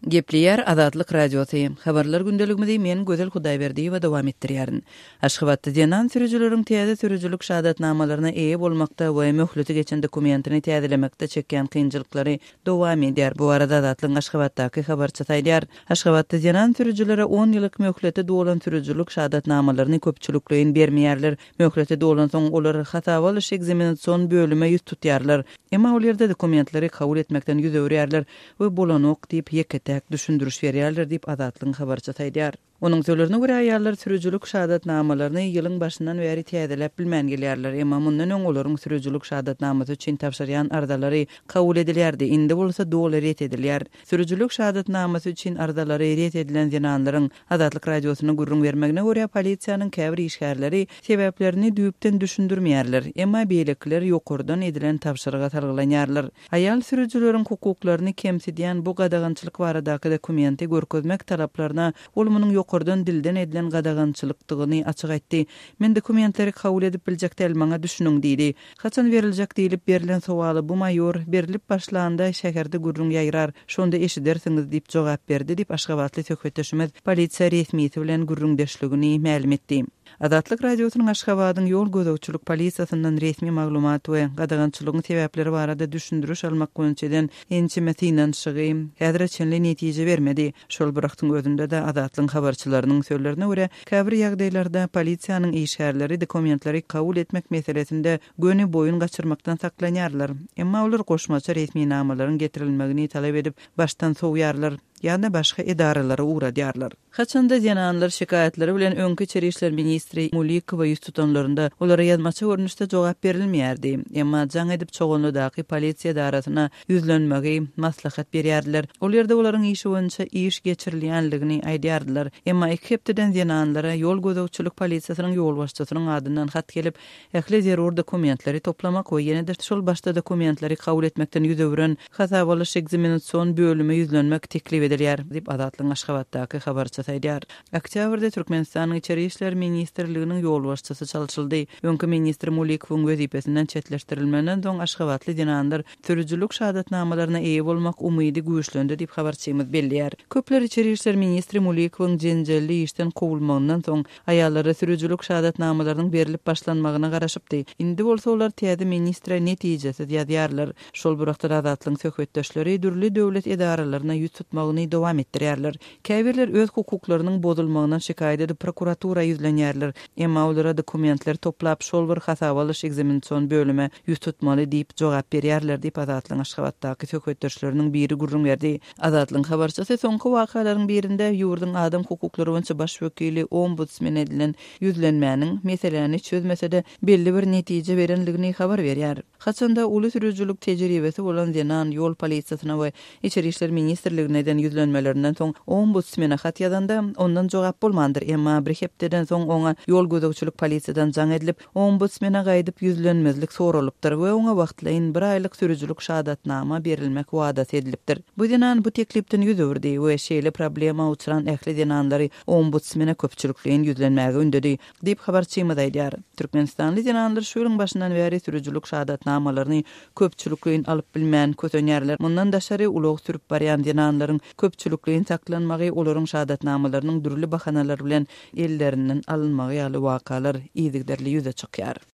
Gepliyer Azatlyk radiosu. Habarlar gündeligimizde men Gözel Hudaýberdi we dowam etdirýärin. Aşgabatda diýen sürüjüleriň täze sürüjülük şahadatnamalaryna eýe bolmakda we möhleti geçen dokumentini täzelemekde çekýän kynjylyklary dowam edýär. Bu arada Azatlyk Aşgabatdaky habarçy taýdýar. Aşgabatda diýen sürüjülere 10 ýyllyk möhleti dolan sürüjülük şahadatnamalaryny köpçülikleýin bermeýärler. Möhleti dolan soň olar hatawaly egzaminasiýon bölüme ýüz tutýarlar. Emma olerde dokumentleri kabul etmekden ýüz öwrýärler we bolanok diýip ýekete düşündürüş berýärler diýip Azatlyň habarçy taýdýar. Onun sözlerine göre ayarlar sürücülük şahadatnamalaryny ýylyň başyndan beri täzelep bilmän gelýärler. Emma mundan öň olaryň sürücülük şahadatnamasy üçin tapşyrýan ardalary kabul edilýärdi. Indi bolsa dolar ret edilýär. Sürücülük şahadatnamasy üçin ardalary ret edilen ýananlaryň Azatlyk radiosyna gurrun bermegine görä polisiýanyň käbir işgärleri sebäplerini düýpden düşündirmeýärler. Emma beýlekler ýokurdan edilen tapşyryga talglanýarlar. Ayal sürücüleriň hukuklaryny kemsidýän bu gadagançylyk baradaky dokumenti görkezmek talaplaryna olmanyň ýokurdan dilden edilen gadagançylykdygyny açyk aýtdy. Men dokumentleri kabul edip biljek delmaňa düşünüň diýdi. Haçan beriljek diýilip berilen sowaly bu maýor berilip başlanda şäherde gurrun ýaýrar. Şonda eşidersiňiz diýip jogap berdi diýip Aşgabatly söhbetdeşimiz polisiýa resmiýeti bilen gurrun deşligini ma'lum etdi. Azatlyk radiosynyň Aşgabatyň ýol gözegçilik polisiýasyndan resmi maglumat we gadagançylygyň sebäpleri barada düşündürüş almak boýunçadan ençimetinden şygy häzir çenli netije bermedi. Şol bıraktyň özünde de Azatlyň habarçylarynyň sözlerine görä käbir ýagdaýlarda polisiýanyň işgärleri dokumentleri kabul etmek meselesinde göni boyun gaçyrmakdan saklanýarlar. Emma olar goşmaça resmi namalaryň getirilmegini talap edip baştan soňýarlar. Ýa-da başga idaralara uğradýarlar. Haçanda ýananlar şikaýetleri bilen öňkü içeri işler ministri Mulikowa ýüz tutanlarynda olara ýazmaça görnüşde jogap berilmeýärdi. Emma jaň edip çoğunludaky polisiýa darasyna ýüzlenmegi maslahat berýärdiler. Ol ýerde olaryň işi boýunça iş geçirilýänligini aýdýardylar. Emma iki hepdeden ýananlara ýol gözegçilik polisiýasynyň ýol başçysynyň adyndan hat gelip, ähli zerur dokumentleri toplamak we ýene-de şol başda dokumentleri kabul etmekden ýüz öwren hatawaly egzaminasiýon bölüme ýüzlenmek teklip edilýär diýip Azatlyň Aşgabatdaky habarçy taýdýar. Oktýabrda Türkmenistanyň içeri işler ministrliginiň ýol başçysy çalşyldy. Öňkü ministr Mulikowyň wezipesinden çetleşdirilmenden soň Aşgabatly ýananlar sürüjülük şahadatnamalaryna eýe bolmak umydy güýçlendi diýip habarçymyz belliýär. Köpler içeri işler ministri Mulikowyň jenjelli işden kowulmagyndan soň aýallara sürüjülük şahadatnamalarynyň berilip başlanmagyna garaşypdy. Indi bolsa olar täze ministre netijesi ýazýarlar. Şol burakda Azatlyň söhbetdeşleri dürli döwlet edaralaryna ýüz tutmagyny dowam etdirýärler. Käbirler öz hukuklarynyň bozulmagynyň şikaýet edip prokuratura ýüzlenýärler. Emma olara dokumentler toplap şol bir hatawaly egzaminasiýon bölüme ýüz tutmaly diýip jogap berýärler diýip Azatlyň Aşgabatdaky söhbetdeşleriniň biri gurrun berdi. Azatlyň habarçysy soňky wakalaryň birinde ýurdun adam hukuklary boýunça baş wekili ombudsman edilen ýüzlenmäniň meseleni çözmesede belli bir netije berenligini habar berýär. Haçanda uly sürüjülük tejribesi bolan ýanan ýol polisiýasyna we içeri işler ministrligine eden ýüzlenmelerinden soň ombudsmana hat ýazanda ondan jogap bolmandyr. Emma bir hepdeden soň oňa ýol gözegçilik polisiýadan jaň edilip ombudsmana gaýdyp ýüzlenmezlik soralypdyr we oňa wagtlaýyn bir aýlyk sürüjülük şahadatnama berilmek wadat edilipdir. Bu ýanan bu teklipden ýüz öwrdi we şeýle problema uçuran ähli ýananlary ombudsmana köpçülikleýin ýüzlenmäge ündedi diýip habarçymyz aýdýar. Türkmenistanly ýananlar şu ýylyň başyndan beri sürüjülük şahadatnamalaryny köpçülikleýin alyp bilmän kötenýärler. Mundan daşary ulug sürüp barýan ýananlaryň köpçülikleýin saklanmagy olaryň şahadatnamalarynyň dürli bahanalary bilen ellerinden alınmagy ýaly wakalar ýyzygderli ýüze çykýar.